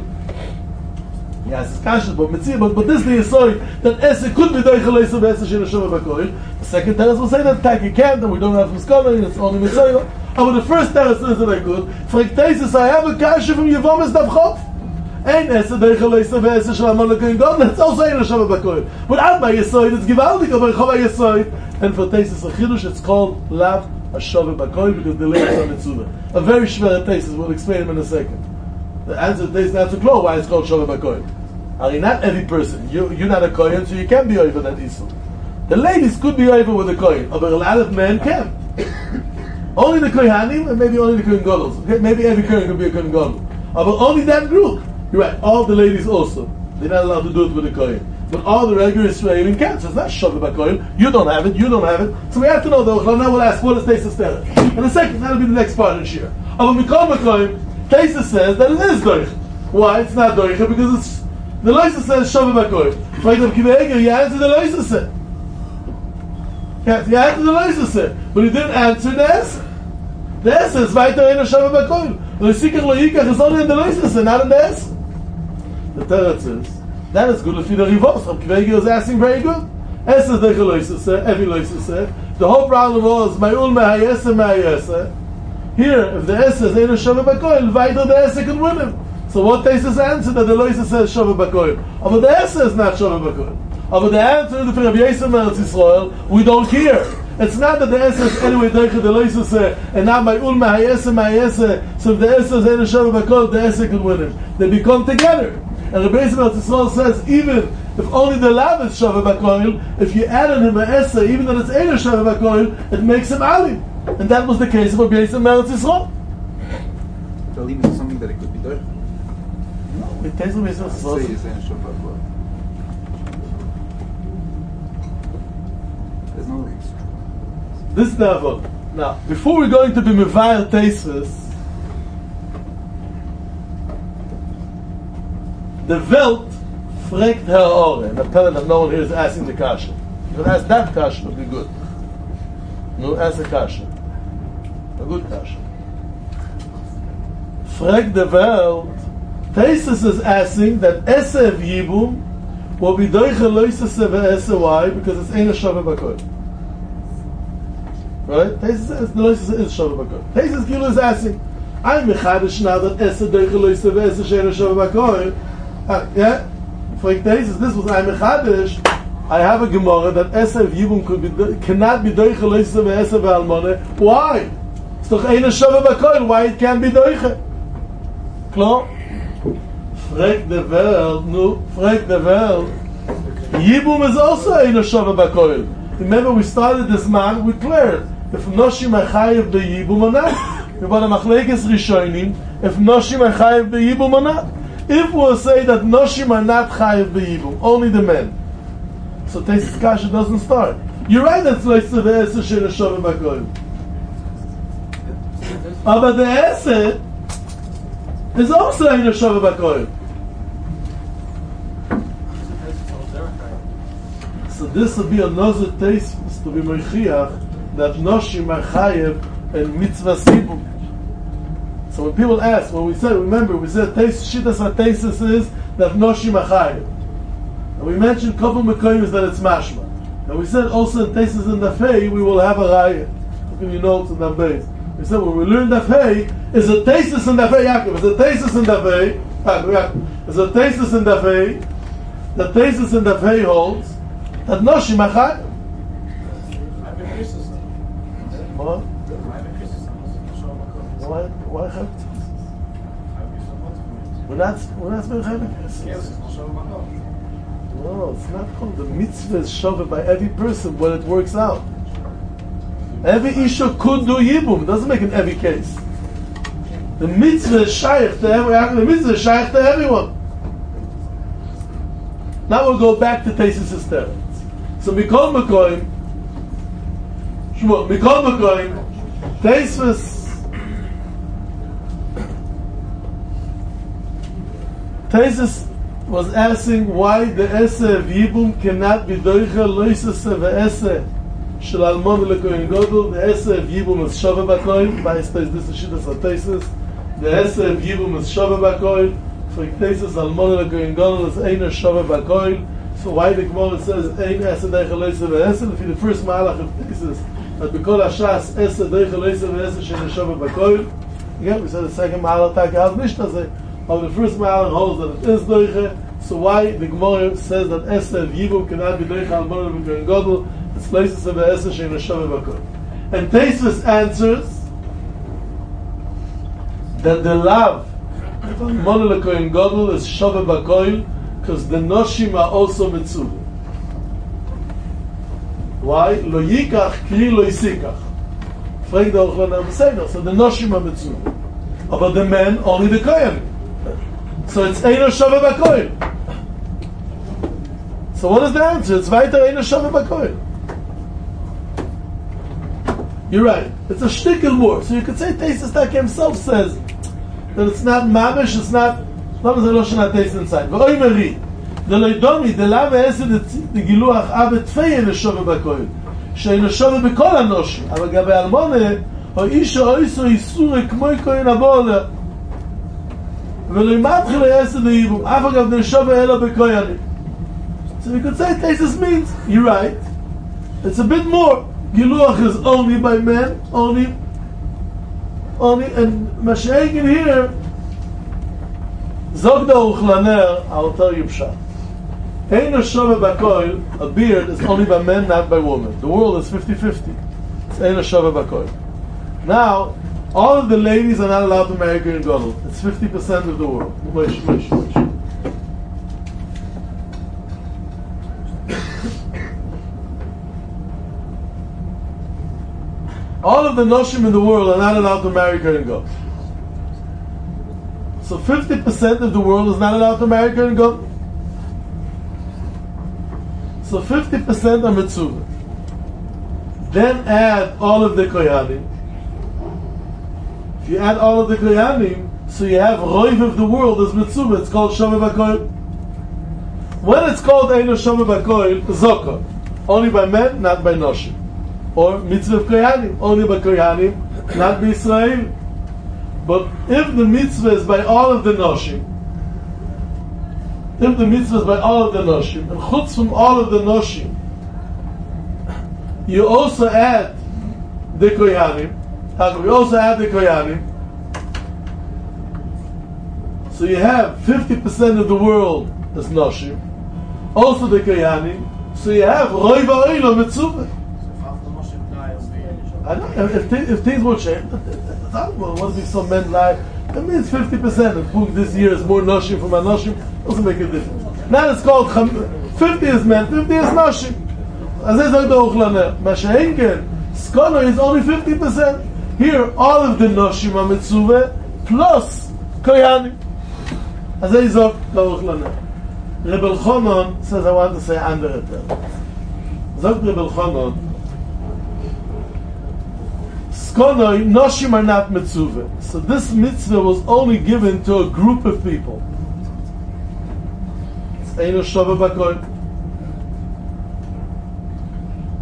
Yes, it's kasha, but this is the yesod that Esa could be doiche leisa ve'esa she'ena shava b'koil. The second teres will say that Taki can't, and we don't have from Skonoi, and it's only mitzvah. But the first teres says that I could. For Tesis, I have a kasha from Yevomis Davchov. Ein Esa doiche leisa ve'esa she'ena shava b'koil. That's also Eina shava b'koil. Without my yesod, it's givaldik, but Chava yesod. And for Tesis Achidush, it's called Lav Hashava B'Koil because the lyrics are Mitzvah. A very shver Tesis, we'll explain him in a second. The answer to Tesis, that's a clue why it's called Shava B'Koil. I mean, not every person. You're not a Kohen, so you can't be over that Issur. The ladies could be over with a Kohen, but a lot of men can. Only the Kohanim, and maybe only the Kohen Gadol. Okay? Maybe every Kohen could be a Kohen Gadol. But only that group. You're right, all the ladies also. They're not allowed to do it with a Kohen. But all the regular Israeli can't. So it's not Shava B'Koil. You don't have it. So we have to know, though. Now we'll ask, what is Tesis Terech? In a second, that'll be the next part in Shir. But Mikol B'Koil, Tesis says that it is Doich. Why? It's not Doich, because it's the Loisa says Shava B'Koil. Right, Rabbi Kiva Eger, you answered the Loisa said. Yes, you answered the Loisa said. But you didn't answer the Esa. The Esa is weiter in a Shava B'Koil. The Sikach Lo Yikach is only in the Loisa said, not in the Esa. The Terech says, that is good if you the Rivos. Rabbi Kiva Eger is asking very good. Esa de Loisa, every Loisa. The whole problem was Ma'ul Mehayesa. Here, if the Esa is Eina Shava B'Koil, weiter the Esa can win him. So what Tesis answer that the Loisa says Shava B'Koil? But the Esa is not Shava B'Koil. But the answer to Rabbi Yosef Meretz Yisrael, we don't care. It's not that the Esa is anyway Deicha the Loisa say, and now Ma'ul Mehayesa. So if the Esa is Eina Shava B'Koil, the Esa can win him. They become together. And Rabbi Yosef Meretz Yisrael says, even if only the Lav is Shava B'Koil, if you add on him a Esa, even that it's Eina Shava B'Koil, it makes him Ali. And that was the case of Rabbi Yosef Meretz Yisrael.
So even is something that it could be done.
No, it takes Rabbi Yosef Meretz Yisrael.
There's no reason.
This is the Avod. Now, before we're going to be Mevayer Tesis, the Welt fragt Herr Ore, and I'm telling that no one here is asking the Kasha. If you ask that Kasha, it'll be good. No, ask the Kasha. A good Kasha. Fragt the Welt, Tesis is asking that Esa of Yibum will be Doiche Loisa Seve Esa. Why? Because it's Eina Shava B'Koil. Right? Tesis says the Loisa is Shava B'Koil. Tesis Gilo is asking, I'm Mechadish now that Esa Doiche Loisa Seve Esa Sheina Shava B'Koil. Yeah? For Tesis, this was I'm Mechadish. I have a Gemara that Esa of Yibum cannot be Doiche Loisa Seve Esa V'Almone. Why? It's doch Eina Shava B'Koil. Why it can't be Doiche? Klar? Frag the world. Yibum is also Eina Shava B'Koil. Remember, we started this man, we cleared if Noshim are Chayiv B'Yibum or not. We bought a Machlekes Rishonim, if Noshim are Chayiv B'Yibum or not. If we'll say that Noshim are not Chayiv B'Yibum, only the men. So Tesis Kasha doesn't start. You're right, that's Loisa V'Esa Sheina Shava B'Koil. But the Esa is also Eina Shava B'Koil. this will be another taste to be Mechiach that Noshim are Chayev and Mitzvah Sibum. So when people ask, when we said, remember, we said Shittas HaTesis is that Noshim are Chayev. And we mentioned couple Mekoyim is that it's Mashma. And we said also in Tesis and Dafei we will have a Raya. I'll give you notes on that base. We said when we learn Dafei, is a Tesis and Dafei Yaakov. Is a Tesis and Dafei Yaakov. Is a Tesis and Dafei. The Tesis and Dafei holds that Noshim are Chayev. What? Why have we're not very having this. No, it's not called. The mitzvah is shoved by every person when it works out. Every Isha could do Yibum. It doesn't make in every case. The mitzvah is shaykh to everyone. The mitzvah is shaykh to everyone. Now we'll go back to Tesis Esther. So Mikol Mekoyim, Shmuel, Mikol Mekoyim, Tesis was asking why the Ese of Yibum cannot be Doicha Loisese ve'Ese Shel Almon Lekoyin Godel. The Ese of Yibum is Shove Bakoyin. By this is Shittas HaTesis. The Ese of Yibum is Shove Bakoyin. For Tesis Almon Lekoyin Godel is Einer Shove Bakoyin. So why the Gemara says Ein Ese Doicha Loisese ve'Ese? If the first Malach of Tesis that B'kol Hashas Ese Doicha Loisese ve'Ese Shel Shove Bakoyin. Again, we said the second Malach Taki Al Mishnah. Of the first Malach holds that it is Doiche, so why the Gemara says that Ese of Yibum cannot be Doiche al Mono B'Koyin Godel? It's places of Ese Shein Shove Bakoyin. And Tesis answers that the love of Mono B'Koyin Godel is Shove Bakoyin because the Noshim are also Mitzvah. Why? Lo Yikach Kri Lo Yisikach. Frag the Ochlan Amseder. So the Noshim are Mitzvah. But the men only the Kohen. So it's Eino Shove Bakoyin. So what is the answer? It's weiter Eino Shove Bakoyin. You're right. It's a shtickle more. So you could say Tesis Tak himself says that it's not mamish, it's not Loshen HaTesis inside. V'oi meri, the loidomi, the lava esed the giluach avet fei Eino Shove Bakoyin. She'eino Shove B'kol HaNoshim. אבל גבי אלמונה, או איש או איסו איסור כמוי כהן הבולה. ולא מתחיל היסד היבום, אף אגב נשווה אלו בכהנים. So you could say Tesis means, you're right, it's a bit more. Giluach is only by men, only, and Mashiach here, Zog da Uchlaner, I'll tell you Pshat. Ein Shove Bakoil, a beard is only by men, not by women. The world is 50-50. It's Ein Shove Bakoil. Now, all of the ladies are not allowed to marry Kohen Gadol. It's 50% of the world. All of the Noshim in the world are not allowed to marry Kohen Gadol. So 50% of the world is not allowed to marry Kohen Gadol. So 50% are Mitzvah. Then add all of the Kohanim. If you add all of the Kohanim, so you have Roiv of the world as Mitzvah. It's called Shove Bakoil. When it's called Eino Shove Bakoil, Zokah. Only by men, not by Noshim. Or Mitzvah of Kohanim. Only by Kohanim, not by Israel. But if the Mitzvah is by all of the Noshim, and Chutz from all of the Noshim, you also add the Kohanim. We also add the Kohanim. So you have 50% of the world as Noshim, also the Kohanim. So you have Roi Va'oilo Mitzvah. I know, if things will change, I don't know, what if some men lie? That means 50%. If this year is more Noshim from Anoshim, doesn't make a difference. Now it's called 50 is men, 50 is Noshim. As I said, the Ochlaner, Masha'enken, Scholar is only 50%. Here, all of the Noshim are Mitzvah plus Kohanim. As I said, the Ochlaner. Rebbe Elchanan says, I want to say andere terms. Zog Rebbe Elchanan, Skonoi, Noshim are not mitzvah. So this mitzvah was only given to a group of people. It's Eino Shove Bakoil.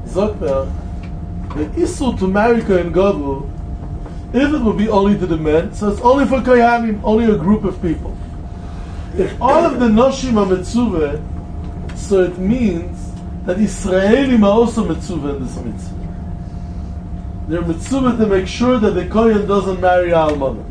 Sagt the issue to marry Kohen Gadol, if it would be only to the men, so it's only for Kohanim, only a group of people. If all of the Noshim are Mitzvah, so it means that Israelim are also Mitzvah in this mitzvah. They're Mitzvah to make sure that the Kohen doesn't marry Almana.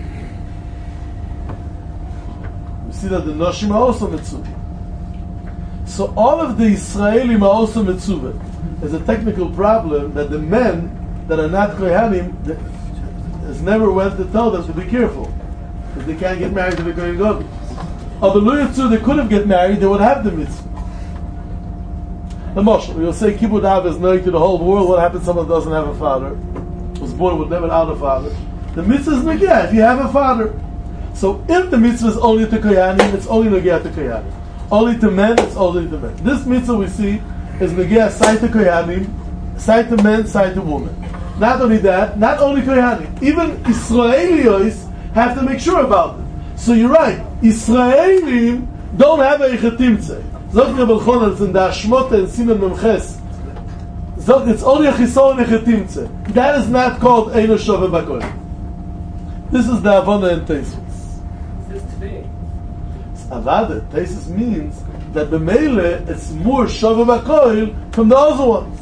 We see that the Noshim are also Mitzvah. So all of the Israelim are also Mitzvah. There's a technical problem that the men that are not Kohanim has never went to tell them to be careful, because they can't get married to the Kohen Gadol. They could have get married, they would have the mitzvah. The Moshe, we'll say Kibbutz Av is known to the whole world. What happens if someone doesn't have a father, was born with never without a father? The mitzvah is Nageh if you have a father. So if the mitzvah is only to Kohanim, it's only Nageh to Kohanim. Only to men, it's only to men. This mitzvah we see is Nageh side to Kohanim, side to men, side to women. Not only that, not only Kohanim, even Israelis have to make sure about it. So you're right, Israelim don't have a Echetimtze. Zog Rebbe Elchanan, it's in the Ashmota and Siman Memches. Zog, it's only a Chisol and Echetimtze. That is not called Eino Shove Bakoil. This is the Avona and Tesis.
This is today.
Avada, Tesis means that the Meile, it's more Shove Bakoil from the other ones.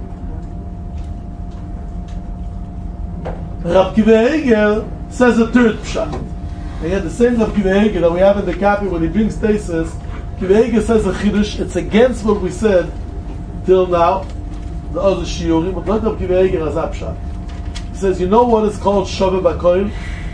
Rab Kiva Eger says a third pshat. Again, the same Rab Kiva Eger that we have in the copy when he brings Tesis, Kiva Eger says a Chiddush, it's against what we said till now, the other Shiurim, but not Rab Kiva Eger as a pshat. He says, you know what is called Shove Bakoil?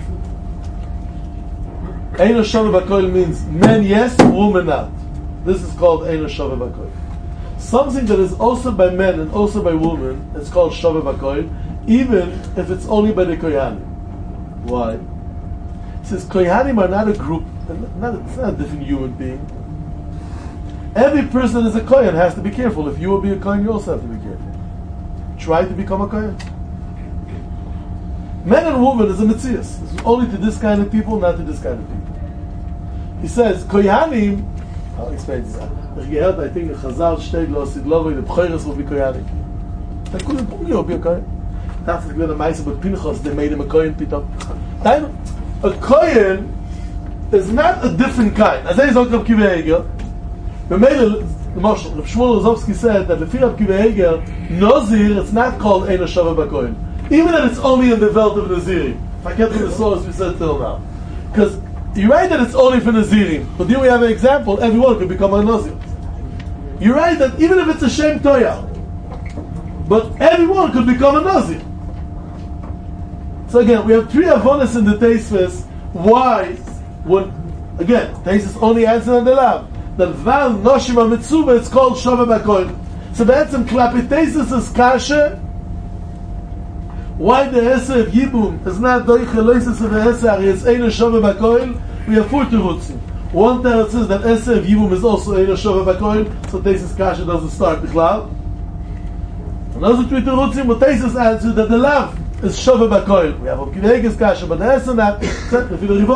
Eino Shove Bakoil means men yes, women not. This is called Eino Shove Bakoil. Something that is also by men and also by women, it's called Shove Bakoil, even if it's only by the Kohanim. Why? It says Kohanim are not a group, it's not a different human being. Every person that is a Kohen has to be careful. If you will be a Kohen, you also have to be careful. Try to become a Kohen. Men and women is a Metzias. It's only to this kind of people, not to this kind of people. He says, Kohanim, I'll explain this. I think the Chazal steht, Lo Sidlovoi, the Bchoires will be Kohanim. They couldn't pull you, be a Kohen. That's the Meise, but Pinchas, they made him a Kohen, Pito. A Kohen is not a different kind. As I said, Rab Kiva Eger, the Moshe, Rab Shmuel Rozovsky said that the Rab Kiva Eger, Nozir, it's not called Eino Shove Bakoil. Even if it's only in the Veld of Nazirim. If I get from the source we said till now. Because you're right that it's only for Nazirim, but here we have an example, everyone could become a Nazir. You're right that even if it's a Shem Toya, but everyone could become a Nazir. So again, we have three avonas in the Teisves. Why? When again, Teisves only answer on the lab. That Val Noshim HaMitzvah, it's called Shove Bakoil. So that's in Klapi Teisves is Kasha. Why the Hesed of Yibum is not Doiche Loises of the Hesed, it's Eino Shove Bakoil? We have four terutzim. One teretz says that Hesed of Yibum is also Eino Shove Bakoil, so Teisves Kasha doesn't start the cloud. Another three terutzim, but Teisves answer that the Lav is Shove Bakoil. We have Kiva Eger's Kasha, but the Hesed not. If the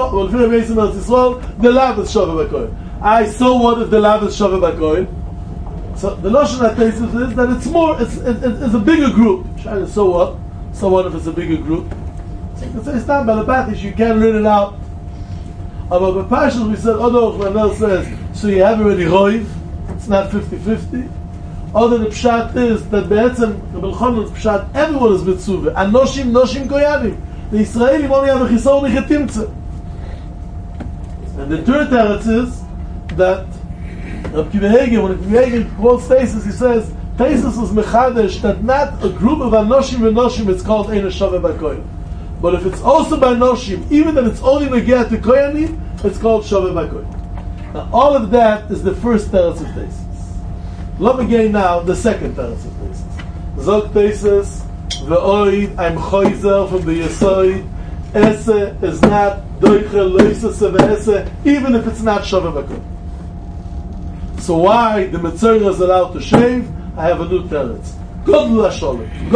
Lav is Shove Bakoil. So what if the Lav is Shove Bakoil? So the Lashon HaTeisves is that it's more, it's a bigger group. So what? So what if it's a bigger group? So you can say, it's not Balabatish, you can't learn it out. But by Pashas we said, Manel says, so you have already Roiv, it's not 50-50. Other the Pshat is that Be'etzem, Rebbe Elchanan's Pshat, everyone is Mitzvah. And Noshim Koyanim. The Israelim only have a Chisol Mechetimtze. And the third teretz is that Rab Kiva Eger, when Kiva Eger quotes Teisves, he says, Teisves is Mechadesh, that not a group of Anoshim and Noshim, it's called Eino Shove Bakoil. But if it's also by Noshim, even that it's only Negeh to Koyanim, it's called Shove Bakoil. Now all of that is the first teretz of Teisves. Let me get now the second teretz of Teisves. Zog Teisves, Ve'oid, I'm Choizer from the Yesoid, Ese is not Doiche Loises of Ese, even if it's not Shove Bakoil. So why the Metzora is allowed to shave? I have a new teretz. Godel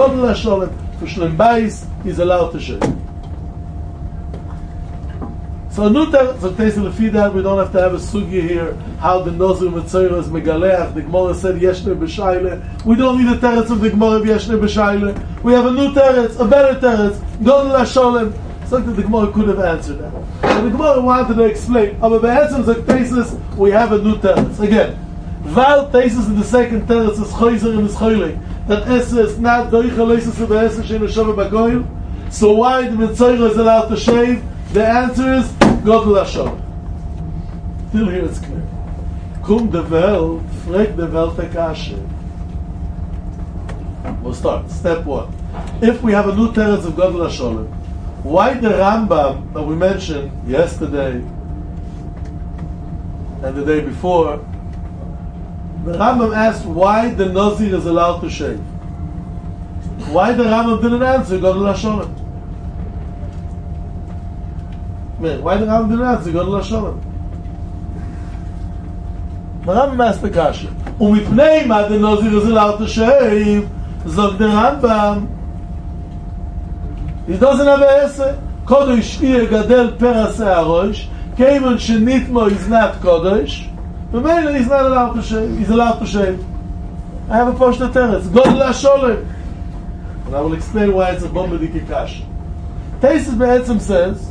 HaSholem. For Shlem Bayis, he's allowed to shave. So a new teretz, so lefi that we don't have to have a sugya here, how the Nozir Mitzayra is megaleach. The Gemara said Yeshne b'shayle. We don't need a teretz of the Gemara of Yeshne b'shayle. We have a new teretz, a better teretz, Godel HaSholem. Something the Gemara could have answered that. And the Gemara wanted to explain, but be'etzem zok tesis, we have a new teretz. Again, Val tesis in the second teretz is choizer and is choiling. That Esa is not doicha leisus of the Esa shein Shava b'koil. So why the Mitzayra is allowed to shave? The answer is Godel HaSholem. Till here it's clear. Kum de Welt, frag de Welt Akashe. We'll start. Step 1. If we have a new teretz of Godel HaSholem, why the Rambam that we mentioned yesterday and the day before, the Rambam asked why the Nazir is allowed to shave. Why the Rambam didn't answer Godel HaSholem? Why the Rambam didn't answer Godel HaSholem? The Rambam asked the Kasha. Umipnei ma the Nazir is allowed to shave, zog the Rambam, he doesn't have a Ese. Kodesh Shviya Gadel Peras Ha'arosh, Kevon Shenitmo is not Kodesh, but maybe he's not allowed to shave. He's allowed to shave. I have a Poshta Teretz, Godel HaSholem. And I will explain why it's a Bombadiki Kasha. Teisus Be'etzem says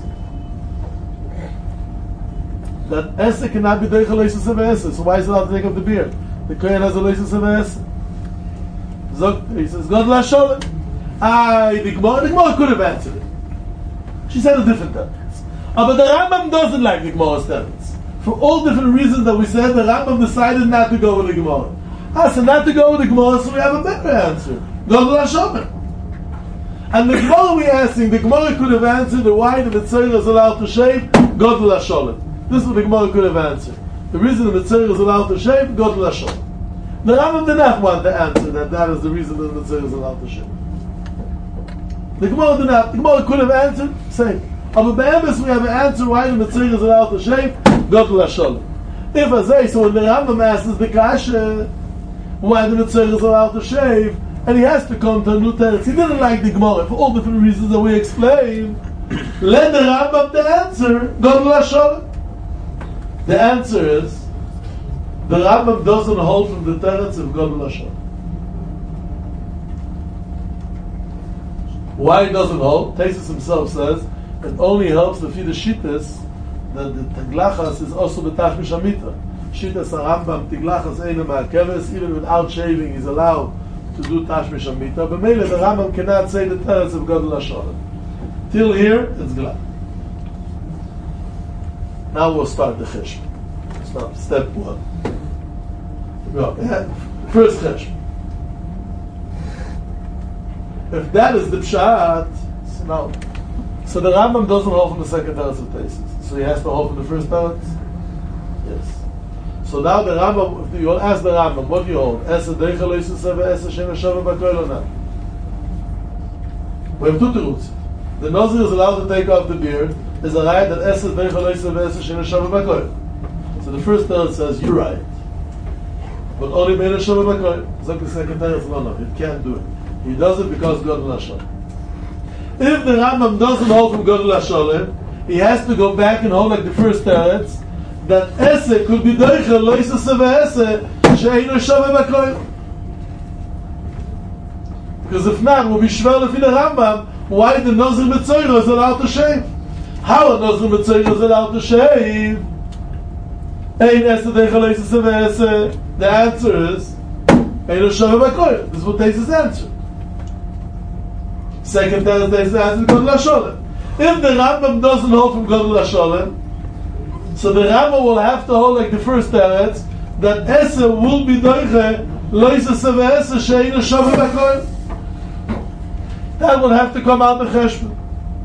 that Ese cannot be Deichel Leisus of Ese, so why is he allowed to take off the beard? The Kohen has a Leisus of Ese. He says, Godel HaSholem. The Gemara could have answered it. She said a different teretz. But the Rambam doesn't like the Gemara's teretz. For all different reasons that we said, the Rambam decided not to go with the Gemara. So not to go with the Gemara, so we have a better answer. Godel HaSholem. And the Gemara we're asking, the Gemara could have answered why the Mitzayra is allowed to shave, Godel HaSholem. This is what the Gemara could have answered. The reason the Mitzayra is allowed to shave, Godel HaSholem. The Rambam did not want to answer that is the reason that the Mitzayra is allowed to shave. The Gemara did not. The Gemara could have answered, same. But by Emes we have an answer why the Mitzayra is allowed to shave, Godel HaSholem. If I say, so when the Rambam asks the Kasha why the Mitzayra is allowed to shave, and he has to come to a new teretz, he didn't like the Gemara for all different reasons that we explained, let the Rambam the answer, Godel HaSholem. The answer is, the Rambam doesn't hold from the teretz of Godel HaSholem. Why he doesn't hold? Teisus himself says it only helps the feed the shittas that the Tiglachas is also betachmish amita. Shittas Rambam Tiglachas eina ma'akeves, even without shaving he's allowed to do tashmish amita. But mainly the Rambam cannot say the teretz of Godel HaSholem. Till here it's glad. Now we'll start the cheshbon. Start step 1. Go. First cheshbon. If that is the pshat, no. So the Rambam doesn't hold from the second teretz of Teisus. So he has to hold from the first teretz? Yes. So now the Rambam, if you ask the Rambam, what do you hold? Esa deichel leisus eva esa shein Shava b'koil or not? We have two terutzim. The Nazir is allowed to take off the beard. Is a right that Esa deichel leisus eva esa shein Shava b'koil. So the first teretz says, you're right. But only shein Shava b'koil. So the second teretz, no, he can't do it. He does it because Godel HaSholem. If the Rambam doesn't hold from Godel HaSholem, he has to go back and hold like the first teretz that Ese could be Deichel Leisus Eva Ese shein Shava b'koil. Because if not, we'll be shver lefi the Rambam why the Nazir Mitzayra is allowed to shave. How a Nazir Mitzayra is allowed to shave? Ein Ese Deichel Leisus Eva Ese. The answer is shein Shava b'koil. This is what Teisus answered. Second teretz is Godel HaSholem. If the Rambam doesn't hold from Godel HaSholem, so the Rambam will have to hold like the first teretz that Ese will be Deichel Leisus Eva Ese shein Shava b'koil. That will have to come out of cheshbon.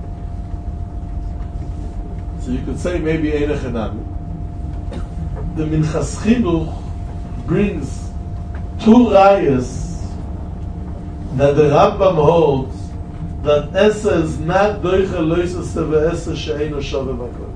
So you could say maybe Ein Echanami. The Minchas Chinuch brings two rayas that the Rambam holds that Esa is not Deichel Leisus Eva Ese shein Shava b'koil.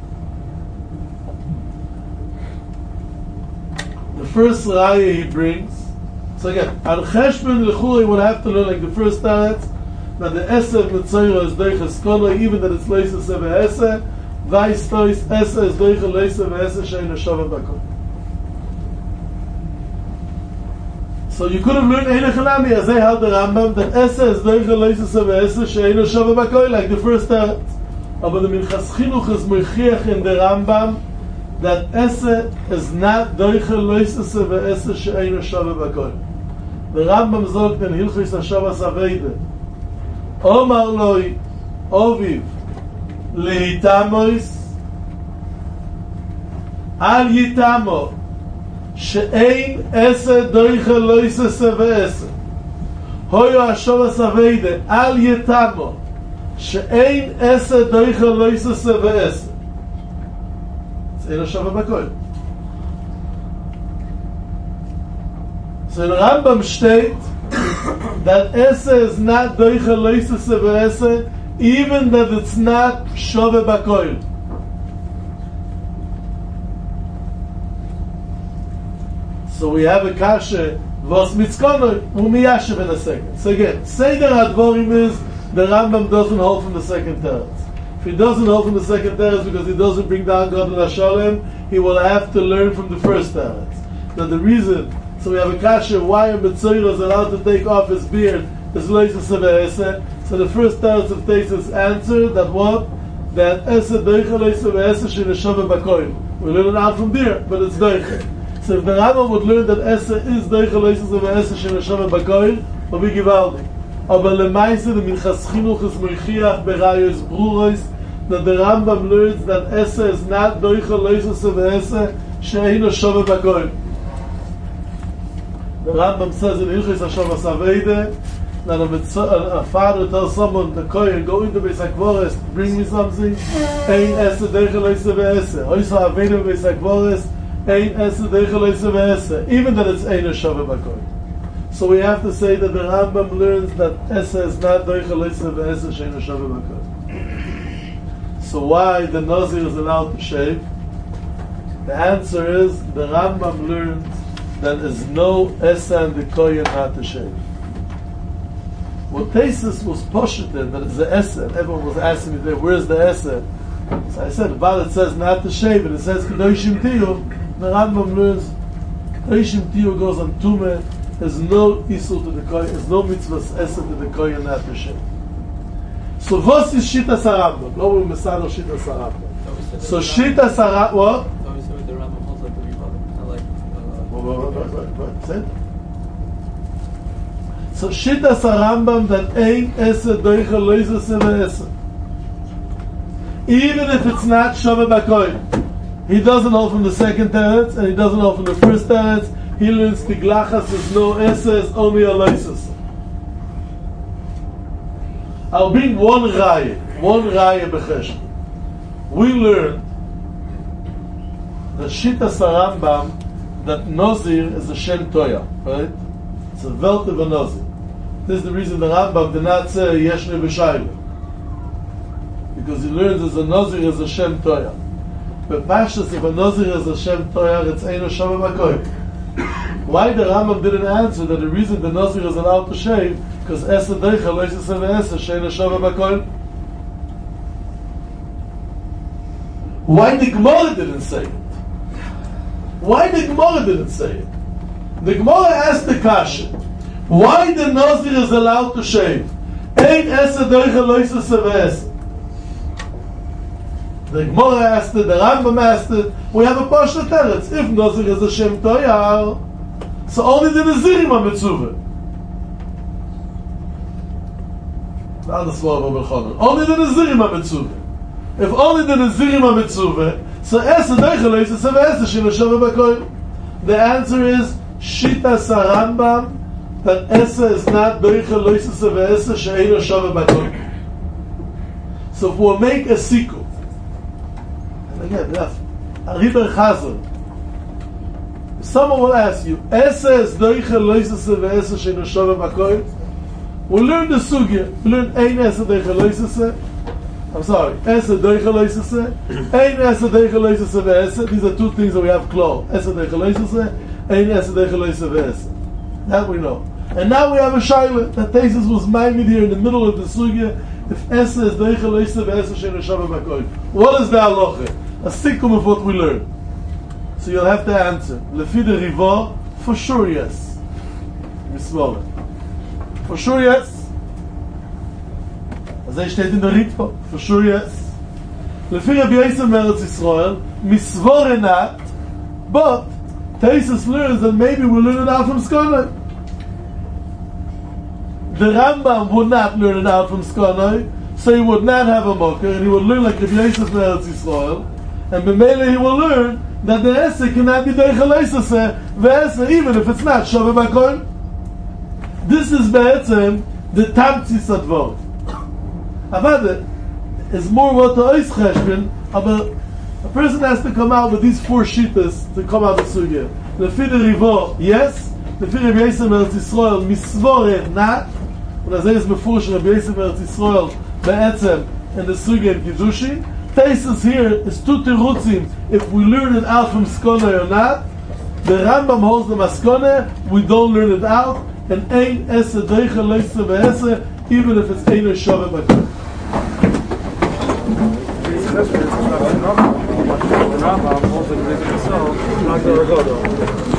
The first raya he brings, so again, al cheshbon l'chura he would have to learn like the first teretz that the Ese of Mitzayra is Deichel Skola, even that it's Leisus Eva Ese, Weiß tois esse es doiche leise ve'esse she'eino shove bakol. So you could have learned Eile Chalami as they held the Rambam that esse es doiche leise ve'esse she'eino shove bakol, like the first teretz. Aber the Minchas Chinuch is moichiach in the Rambam that esse is not doiche leise ve'esse she'eino shove bakol. The Rambam sagt in Hilchos HaShavas Aveide, Omar loi oviv leitamois al yitamo she'ein ese doiche loisese ve'ese hoyo HaShavas Aveide al yitamo she'ein ese doiche loisese ve'ese Ein Shove Bakol. So in Rambam steht that Esse is not Doiche Loisese Ve'ese, even that it's not Shove Bakol. So we have a kasha, Vos Mitzkono, Umiyashev in a second. So again, Seder Advorim is, the Rambam doesn't hold from the second teretz. If he doesn't hold from the second teretz because he doesn't bring down God and Hashalem, he will have to learn from the first teretz. Now the reason, so we have a kasha, why a Mitzvah is allowed to take off his beard, is Loisese Ve'ese. So the first teretz of Tesis answered that what? That Ese Doiche Loisese Ve'ese She'eino Shove Bakol. We learn it out from there, but it's Doiche. So if the Rambam would learn that Ese is Doiche Loisese Ve'ese She'eino Shove Bakol, will be givaldi. Aber lemaise the Minchas Chinuch is moichiach berayos bruros that the Rambam learns that Ese is not doiche loisese ve'ese she'eino shove bakol. The Rambam says in Hilchos HaShavas Aveide that a father tells someone, the Kohen, go into Beis HaKvoros, bring me something, ein Ese doiche loisese ve'ese. Oisa Aveide Beis HaKvoros, ein Ese doiche loisese ve'ese. Even that it's eino shove bakol. So we have to say that the Rambam learns that Ese is not Doiche Loisese Ve'ese She'eino Shove Bakol. So why the Nazir is allowed to shave? The answer is the Rambam learns that there is no Ese and the Kohen not to shave. What Tesis was posheted that it's the Ese, and everyone was asking me there, where's the Ese? So I said, about it says not to shave, and it says Kedoshim Tiyu. The Rambam learns Kedoshim Tiyu goes on Tumeh. There's no isul to the kohen, there's no mitzvahs esa to the kohen not to shave. So what is Shitas HaRambam? No, we're Mesano Shitas HaRambam. So Shitas HaRambam, what?
The Rambam holds like the Rebbe.
So Shitas HaRambam that ein esa doiche loisese ve'ese. Even if it's not Shove Bakol, he doesn't hold from the second teretz and he doesn't hold from the first teretz. He learns the glachas is no esse, is only a loises. I'll bring one raya b'chesed. We learned the Shitas HaRambam that Nazir is a Shem Toya, right? It's a Welt of a Nazir. This is the reason the Rambam did not say Yeshne B'Shayla, because he learns as a Nazir is a Shem Toya. But Pashas, if a Nazir is a Shem Toya, it's Eino Shove Bakol. Why the Rambam didn't answer that the reason the Nazir is allowed to shave because Ese Doiche Loisese Ve'ese She'eino Shove Bakol? Why the Gemara didn't say it? The Gemara asked the Kasha, why the Nazir is allowed to shave? Ein Ese Doiche Loisese Ve'ese. The Gemara asked it, the Rambam asked it. We have a Pashta Teretz. If Nazir is a Shem Toyar, so only the Nazirim are Mitzvah. Only the Nazirim are Mitzvah. If only the Nazirim are Mitzvah, so Ese Doiche Loisese Ve'ese She'eino Shove Bakol. The answer is Shitas HaRambam that Ese is not Doiche Loisese Ve'ese She'eino Shove Bakol. So if we'll make a sikul, and again, that's a Riber Chazon. Someone will ask you, Ese is Doiche Loisese Ve'ese She'eino Shove Bakol. We'll learn the sugya. We learn Ein Ese Doiche Loisese. I'm sorry, Ese Doiche Loisese. Ein Ese Doiche Loisese Ve'ese. These are two things that we have clear. Ese Doiche Loisese. Ein Ese Doiche Loisese Ve'ese. That we know. And now we have a shaila that Taisus was maimed here in the middle of the sugya. If Esa is Deicha Leisa Ve'Esa Shein Shava B'Koil. What is the halacha? A sikkum of what we learn. So you'll have to answer. Lefi the Riva, for sure yes. Misvore. For sure yes. As I steht in der Ritva. For sure yes. Lefi Rabbi Yisrael Meretz Yisrael, Misvore not, but Taisus learns that maybe we'll learn it out from Skonai. The Rambam would not learn it out from Skonai, so he would not have a mocker, and he would learn like Rabbi Yosef Meretz Yisrael, and b'meila he will learn that the Esa cannot be Deicha Leisa Ve'Esa, even if it's not Shava B'Koil. This is Be'etzem the Tamtzis Advor. Avada is more what the Ois Cheshbin, but a person has to come out with these 4 shittas to come out of the Sugya. Lefi the Rivo, yes. Lefi Rabbi Yosef Meretz Yisrael, Misvore, not. Und as is mefurish Rabbi Yosef Meretz Yisrael be'etzem in the Sugya in Kiddushin. Taisus here is two terutzim if we learn it out from Skonai or not. The Rambam holds the Maskone, we don't learn it out, and Ein Esa Deicha Leisa Ve'Esa, even if it's Ein Shava B'Koil.
The Rambam holds the